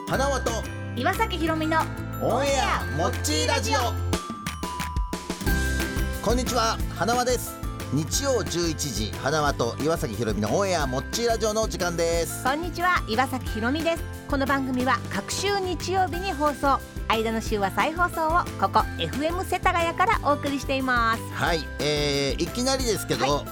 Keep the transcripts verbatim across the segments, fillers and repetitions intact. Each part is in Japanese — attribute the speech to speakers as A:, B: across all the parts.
A: 花輪と
B: 岩崎ひろみの
A: オンエアもっちーラジオ。こんにちは、花輪です。日曜じゅういちじ、花輪と岩崎ひろみのオンエアもっちーラジオの時間です。
B: こんにちは、岩崎ひろみです。この番組は各週日曜日に放送、間の週は再放送をここ エフエム 世田谷からお送りしています。
A: はい、えー、いきなりですけど、はい、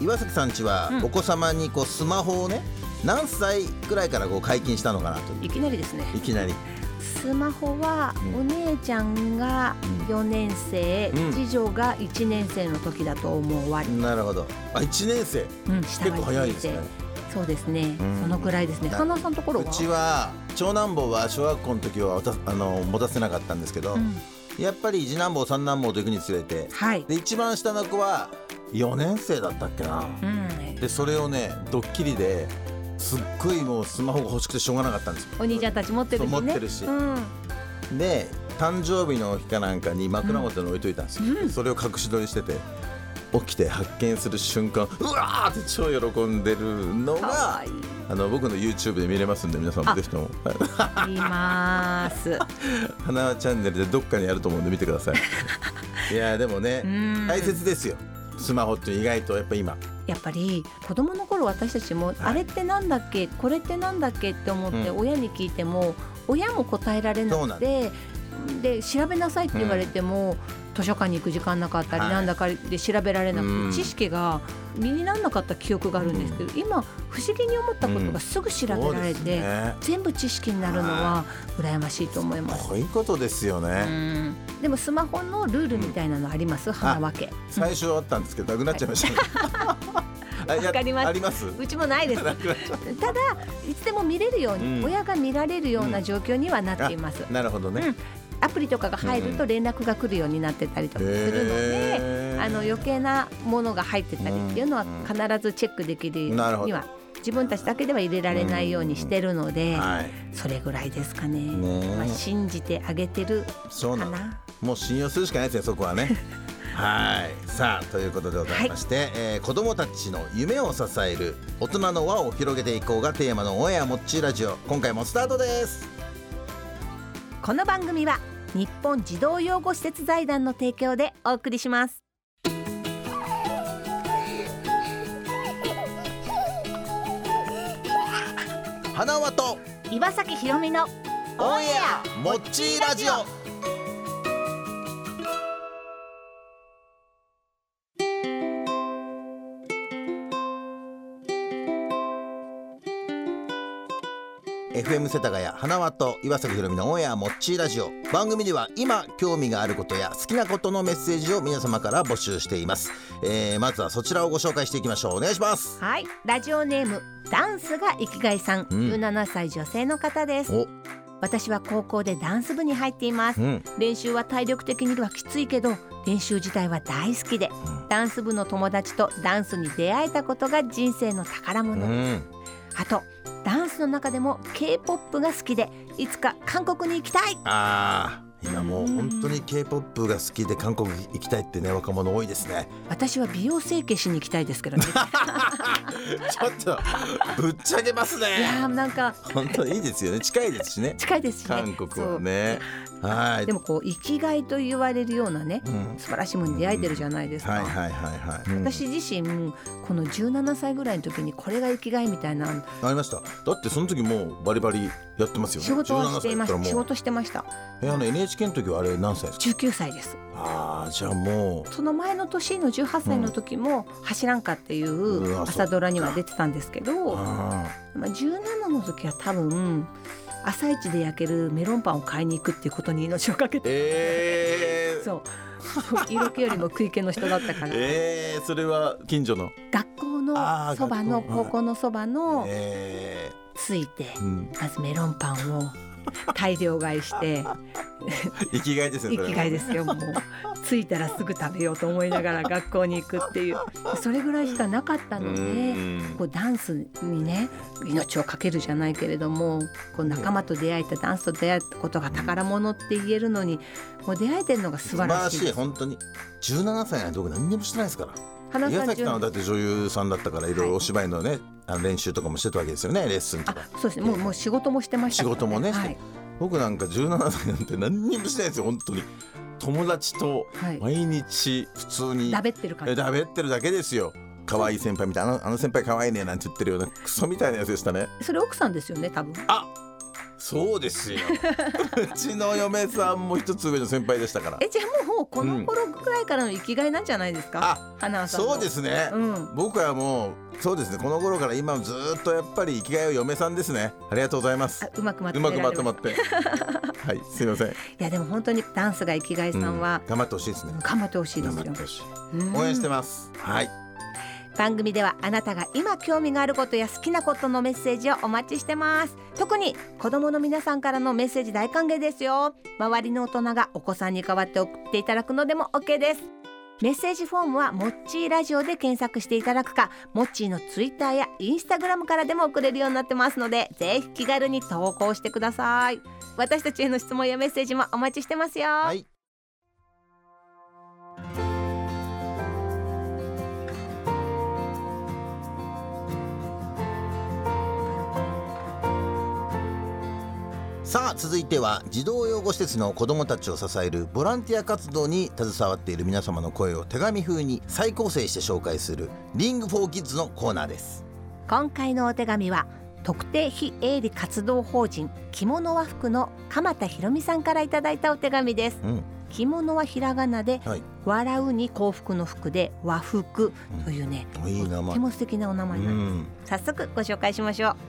A: 岩崎さんちはお子様にこうスマホをね、うん、何歳くらいからこう解禁したのかなという。
B: いきなりですね。
A: いきなり
B: スマホはお姉ちゃんがよねん生、うん、次女がいちねん生の時だと思われ、うん、
A: なるほど。あ、いちねん生、うん、結構早いですね。
B: そうですね、うん、そのくらいですね。花さんのところは？
A: うちは長男坊は小学校の時はあの持たせなかったんですけど、うん、やっぱり次男坊三男坊と行くにつれて、はい、で一番下の子はよねん生だったっけな、うん、でそれをねドッキリですっごいもうスマホが欲しくてしょうがなかったんですよ。
B: お兄ちゃんたち持ってるしね。
A: 持ってるし、うん、で誕生日の日かなんかに枕元に置いといたんですよ、うん、それを隠し撮りしてて起きて発見する瞬間、うわーって超喜んでるのがあの僕の YouTube で見れますんで、皆さんもぜひとも
B: 見ます
A: 花輪チャンネルでどっかにあると思うんで見てくださいいやでもね、大切ですよスマホって意外と。やっぱ今
B: やっぱり子供の頃私たちも、はい、あれってなんだっけこれってなんだっけって思って親に聞いても、うん、親も答えられなくて、で調べなさいって言われても、うん、図書館に行く時間なかったり、はい、なんだかで調べられなくて、うん、知識が身にならなかった記憶があるんですけど、うん、今不思議に思ったことがすぐ調べられて、うんね、全部知識になるのは羨ましいと思います。
A: こういうことですよね、
B: うん、でもスマホのルールみたいなのあります？うん、花分け
A: 最初あったんですけどなくなっちゃいました、
B: はいわかります。
A: あります？
B: うちもないですただいつでも見れるように、うん、親が見られるような状況にはなっています、
A: うん、なるほどね、うん、ア
B: プリとかが入ると連絡が来るようになってたりとかするので、あの余計なものが入ってたりっていうのは必ずチェックできるようには、自分たちだけでは入れられないようにしてるので、はい、それぐらいですか ね, ね、まあ、信じてあげてるかな。
A: そうなの、もう信用するしかないですよそこはねはい、さあということでございまして、はい、えー、子どもたちの夢を支える大人の輪を広げていこうがテーマのオンエアもっちーラジオ、今回もスタートです。
B: この番組は日本児童養護施設財団の提供でお送りします。
A: 花輪と
B: 岩崎ひろみの
A: オンエアもっちーラジオ。エフエム 世田谷花輪と岩崎ひろみのオンエアもっちーラジオ。番組では今興味があることや好きなことのメッセージを皆様から募集しています、えー、まずはそちらをご紹介していきましょう。お願いします。
B: はい、ラジオネームダンスが生きがいさん、うん、じゅうななさい女性の方です。私は高校でダンス部に入っています、うん、練習は体力的にはきついけど練習自体は大好きで、うん、ダンス部の友達とダンスに出会えたことが人生の宝物です、うん、あとダンスの中でも K-ポップ が好きでいつか韓国に行きたい。
A: あー、今もう本当に K-ポップ が好きで韓国行きたいってね、若者多いですね。
B: 私は美容整形しに行きたいですけどね
A: ちょっとぶっちゃけますね。
B: いやなんか
A: 本当にいいですよね。近いですしね。
B: 近いですしね、
A: 韓国はね。はい、
B: でもこう生きがいと言われるようなね、うん、素晴らしいものに出会えてるじゃないですか、
A: うん、はいはいはいはい、うん、
B: 私自身このじゅうななさいぐらいの時にこれが生きがいみたいなあ
A: りました。だってその時もうバリバリやってますよね。
B: 仕事はしていました。仕事してました。
A: えあの エヌエイチケー の時はあれ何歳ですか？
B: じゅうきゅうさいです。
A: ああ、じゃあもう
B: その前の年のじゅうはっさいの時も走らんかっていう朝ドラには出てたんですけど、まあ、じゅうななの時は多分朝一で焼けるメロンパンを買いに行くっていうことに命をかけて、
A: えー、
B: そう色気よりも食い気の人だったから
A: えー、それは近所の
B: 学校のそばの高校のそばの
A: えー、
B: ついて、うん、まずメロンパンを大量買いして
A: 生きがいですね。
B: 生きがいですよ。もう着いたらすぐ食べようと思いながら学校に行くっていうそれぐらいしかなかったので、こうダンスにね命をかけるじゃないけれども、こう仲間と出会えたダンスと出会ったことが宝物って言えるのに、もう出会えてるのが素晴らしいです。
A: 素晴らしい。本当にじゅうななさいなんて僕何にもしてないですから。 花さんはだって女優さんだったからいろいろお芝居のね、はい、あの練習とかもしてたわけですよね。レッスンとか。
B: そうですね、もう、もう仕事もしてましたから、ね、
A: 仕事もね、はい、僕なんかじゅうななさいなんて何にもしないですよ本当に。友達と毎日普通に
B: だべってる感じ、
A: だべってるだけですよ。可愛い先輩みたいな、あの、あの先輩可愛いねなんて言ってるようなクソみたいなやつでしたね。
B: それ奥さんですよね多分。
A: あ、そうですようちの嫁さんも一つ上の先輩でしたから。
B: え、じゃあもうこの頃ぐらいからの生きがいなんじゃないですか、うん、
A: あ、花さんの。そうですね、うん、僕はもうそうですね、この頃から今ずっとやっぱり生きがいは嫁さんですね。ありがとうございます。
B: うまくまと
A: まってはい、すいません。い
B: やでも本当にダンスが生きがいさんは、
A: うん、頑張ってほしいですね。
B: 頑張ってほしいですよ。
A: 頑張ってほしい、応援してます。はい。
B: 番組ではあなたが今興味があることや好きなことのメッセージをお待ちしてます。特に子どもの皆さんからのメッセージ大歓迎ですよ。周りの大人がお子さんに代わって送っていただくのでも OK です。メッセージフォームはもっちーラジオで検索していただくか、もっちーのツイッターやインスタグラムからでも送れるようになってますので、ぜひ気軽に投稿してください。私たちへの質問やメッセージもお待ちしてますよ。はい。
A: さあ続いては児童養護施設の子どもたちを支えるボランティア活動に携わっている皆様の声を手紙風に再構成して紹介するリングフォーキッズのコーナーです。
B: 今回のお手紙は特定非営利活動法人着物和服の鎌田ひろみさんからいただいたお手紙です、うん、着物はひらがなで、はい、笑うに幸福の服で和服というね、
A: うん、いい名前、
B: とても素敵なお名前なんです、うん、早速ご紹介しましょう。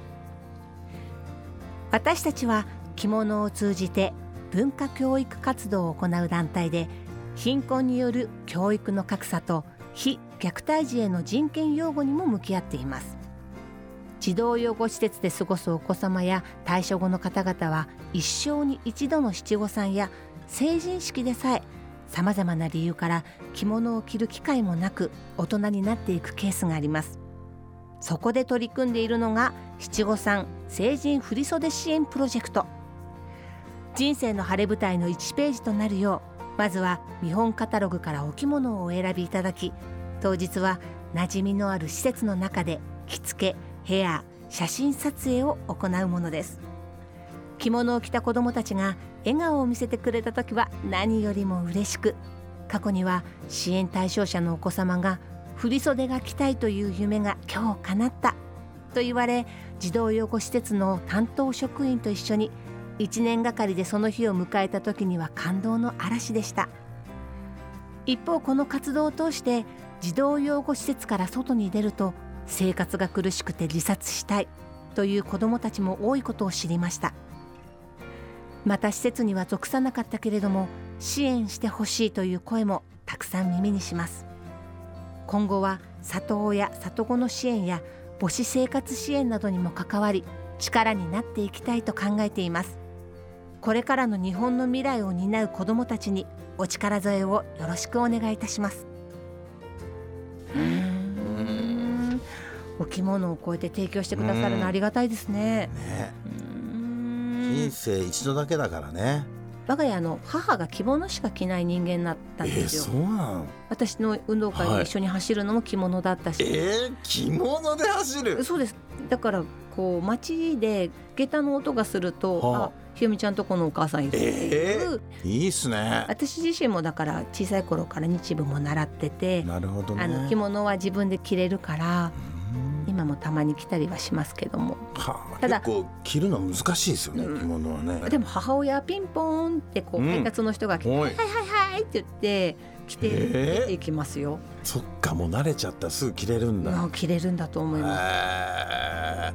B: 私たちは着物を通じて文化教育活動を行う団体で、貧困による教育の格差と非虐待児への人権擁護にも向き合っています。児童養護施設で過ごすお子様や退所後の方々は、一生に一度の七五三や成人式でさえさまざまな理由から着物を着る機会もなく大人になっていくケースがあります。そこで取り組んでいるのが七五三成人振袖支援プロジェクト。人生の晴れ舞台のいちページとなるよう、まずは見本カタログからお着物をお選びいただき、当日は馴染みのある施設の中で着付け、ヘア、写真撮影を行うものです。着物を着た子どもたちが笑顔を見せてくれた時は何よりも嬉しく、過去には支援対象者のお子様が振袖が着たいという夢が今日叶ったと言われ、児童養護施設の担当職員と一緒にいちねんがかりでその日を迎えた時には感動の嵐でした。一方、この活動を通して児童養護施設から外に出ると生活が苦しくて自殺したいという子どもたちも多いことを知りました。また施設には属さなかったけれども支援してほしいという声もたくさん耳にします。今後は里親里子の支援や母子生活支援などにも関わり力になっていきたいと考えています。これからの日本の未来を担う子どもたちにお力添えをよろしくお願いいたします。うーん、お着物をこうやって提供してくださるのありがたいですね。
A: ね、うーん、人生一度だけだからね。
B: 我が家の母が着物しか着ない人間になったんですよ。
A: えー、そうなの？
B: 私の運動会で一緒に走るのも着物だったし、
A: はい、えー、着物で走る？
B: そうです。だからこう街で下駄の音がすると、はあ、あ、ひよみちゃんとこのお母さんいるっていう、
A: えー、いいっすね。
B: 私自身もだから小さい頃から日舞も習ってて、
A: なるほどね、
B: あの着物は自分で着れるから今もたまに着たりはしますけども、
A: はあ、ただ結構着るの難しいですよね、うん、着物はね。
B: でも母親ピンポーンってこう配達の人が来て、うん、はいはいはいって言って着て出ていきますよ。
A: そっか、もう慣れちゃったらすぐ着れるんだ。
B: もう着れるんだと思います。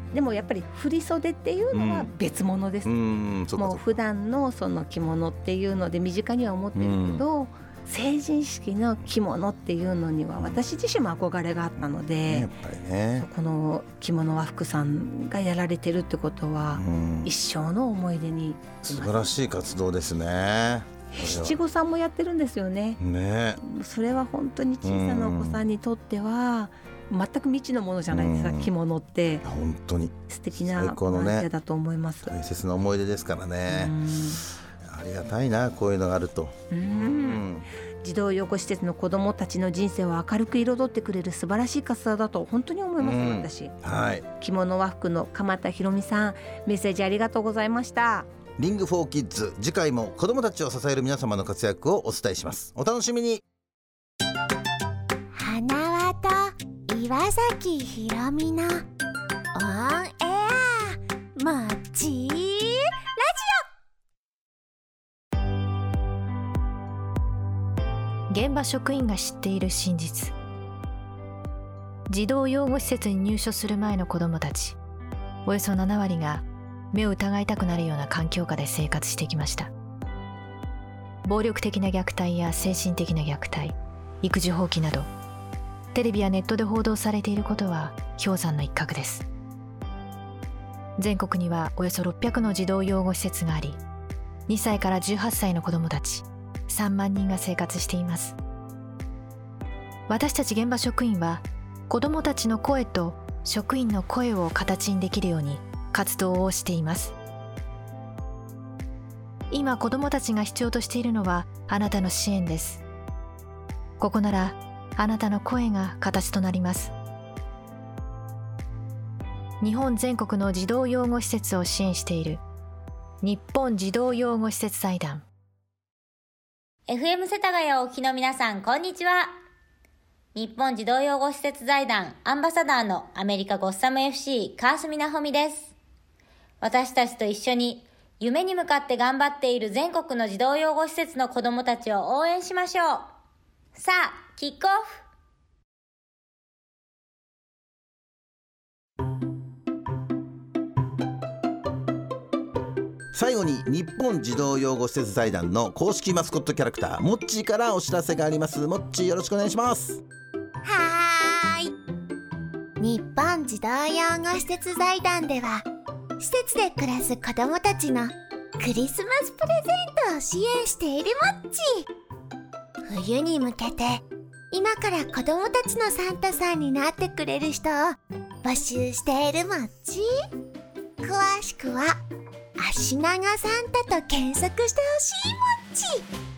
B: でもやっぱり振袖っていうのは別物です、うん、もう普段のその着物っていうので身近には思ってるけど、うん、成人式の着物っていうのには私自身も憧れがあったので、ね、やっぱりね、この着物和服さんがやられてるってことは、うん、一生の思い出に。
A: 素晴らしい活動ですね。
B: 七五三もやってるんですよ ね, ねそれは本当に小さなお子さんにとっては全く未知のものじゃないですか、着物って。
A: 本当に
B: 素敵なボランティアだと思います。
A: 大切な思い出ですからね。 りがたいな、こういうのがあると。
B: うん、うん、児童養護施設の子どもたちの人生を明るく彩ってくれる素晴らしい活動だと本当に思います、うん、私、
A: はい、
B: 着物和服の鎌田博美さん、メッセージありがとうございました。
A: リングフォーキッズ、次回も子どもたちを支える皆様の活躍をお伝えします。お楽しみに。
C: 花輪と岩崎宏美のオンエアもっちラ
D: ジオ。現場職員が知っている真実。児童養護施設に入所する前の子どもたち、およそななわりが目を疑いたくなるような環境下で生活してきました。暴力的な虐待や精神的な虐待、育児放棄など、テレビやネットで報道されていることは氷山の一角です。全国にはおよそろっぴゃくの児童養護施設があり、にさいからじゅうはっさいの子どもたちさんまんにんが生活しています。私たち現場職員は、子どもたちの声と職員の声を形にできるように活動をしています。今子どもたちが必要としているのはあなたの支援です。ここならあなたの声が形となります。日本全国の児童養護施設を支援している日本児童養護施設財団。
E: エフエム 世田谷をお聞きの皆さん、こんにちは。日本児童養護施設財団アンバサダーのアメリカゴッサム エフシー 川澄奈穂美です。私たちと一緒に夢に向かって頑張っている全国の児童養護施設の子どもたちを応援しましょう。さあ、キックオフ。
A: 最後に日本児童養護施設財団の公式マスコットキャラクターモッチーからお知らせがあります。モッチー、よろしくお願いします。
C: はーい。日本児童養護施設財団では、施設で暮らす子どもたちのクリスマスプレゼントを支援しているモッチー。冬に向けて今から子どもたちのサンタさんになってくれる人を募集しているモッチー。詳しくは足長サンタと検索してほしいモッチー。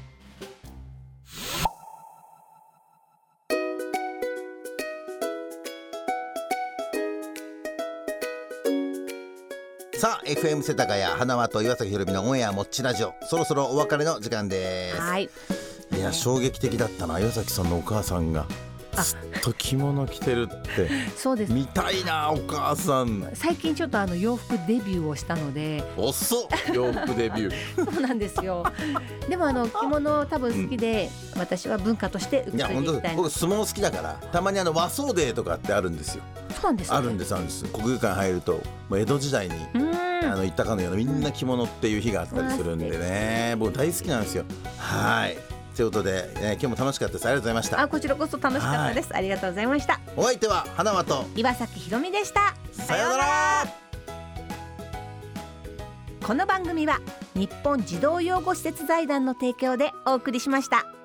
A: さあ エフエム 世田谷花輪と岩崎宏美のオンエアもっちラジオ、そろそろお別れの時間です。
B: はい、
A: いや衝撃的だったな、岩崎さんのお母さんがずっと着物着てるって
B: そうです、
A: 見たいなお母さん。
B: 最近ちょっとあの洋服デビューをしたので。
A: 遅っ、洋服デビュー
B: そうなんですよ。でもあの着物多分好きで、うん、私は文化として受け継いでいきたい。
A: 僕相撲好きだから、たまにあの和装デーとかってあるんですよ。
B: そうなんですね。
A: あるんですあるんです。国技館入るともう江戸時代にあの行ったかのようなみんな着物っていう日があったりするんでね、僕大好きなんですよ。はいということで、えー、今日も楽しかったです。ありがとうございました。
B: あ、こちらこそ楽しかったです。ありがとうございました。
A: お相手は花輪と
B: 岩崎宏美でした。
A: さようなら。
B: この番組は日本児童養護施設財団の提供でお送りしました。